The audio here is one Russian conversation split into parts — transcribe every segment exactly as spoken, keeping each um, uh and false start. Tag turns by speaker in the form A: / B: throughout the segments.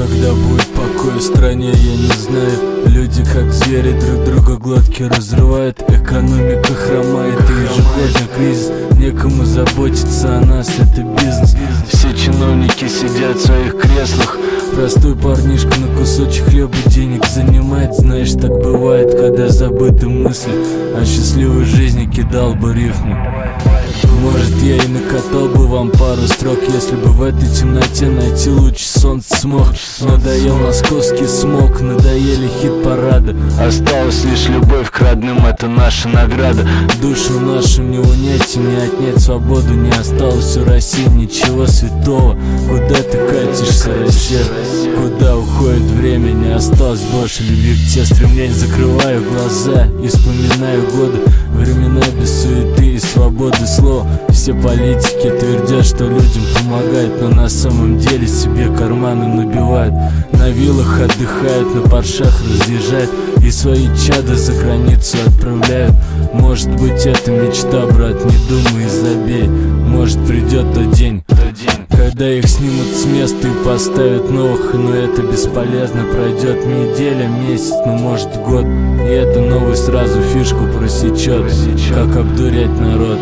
A: Когда будет покой в стране, я не знаю. Люди как звери друг друга глотки разрывают. Экономика хромает и ежегодный кризис. Некому заботиться о нас, это бизнес. Все чиновники сидят в своих креслах. Простой парнишка на кусочек хлеба денег занимает. Знаешь, так бывает, когда забыты мысли. О счастливой жизни кидал бы рифмы. Может, я и накатал бы вам пару строк, если бы в этой темноте найти луч солнца смог. Надоел московский смог, надоели хит-парады. Осталась лишь любовь к родным, это наша награда. Душу нашу не унять и не отнять свободу. Не осталось у России ничего святого. Куда ты катишься, Россия? Куда уходит время? Не осталось больше любви к тебе стремлений. Закрываю глаза и вспоминаю годы, времена без суеты и свободы слова. Все политики твердят, что людям помогают, но на самом деле себе карманы набивают. На виллах отдыхают, на поршах разъезжают и свои чада за границу отправляют. Может быть, это мечта, брат, не думай и забей. Может, придет тот день, когда их снимут с места и поставят новых. Но это бесполезно, пройдет неделя, месяц, ну может год, и это новый сразу фишку просечет. Как обдурять народ,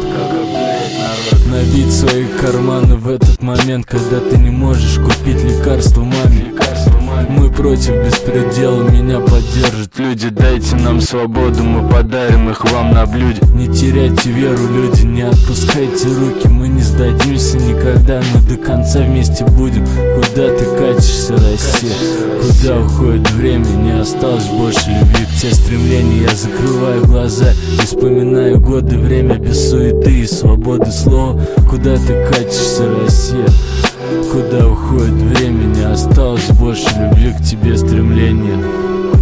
A: набить свои карманы в этот момент, когда ты не можешь купить лекарство маме. Мы против беспредела, меня поддержат люди. Дайте нам свободу, мы подарим их вам на блюде. Не теряйте веру, люди, не отпускайте руки. Мы не сдадимся никогда, мы до конца вместе будем. Куда ты катишься, Россия? Куда уходит время? Не осталось больше любви к тебе стремлений. Я закрываю глаза и вспоминаю годы, время без суеты и свободы слова. Куда ты катишься, Россия? Куда уходит время? Не осталось больше любви к тебе стремления.